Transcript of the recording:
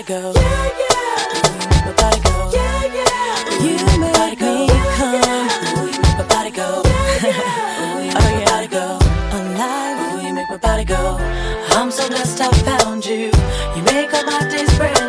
go. Yeah, yeah. Ooh, you make my body go. Yeah, yeah. You make me come. Ooh, you make my body go. Yeah, yeah. Ooh, you make my body go. Alive. Ooh, you make my body go. I'm so blessed I found you. You make all my days brand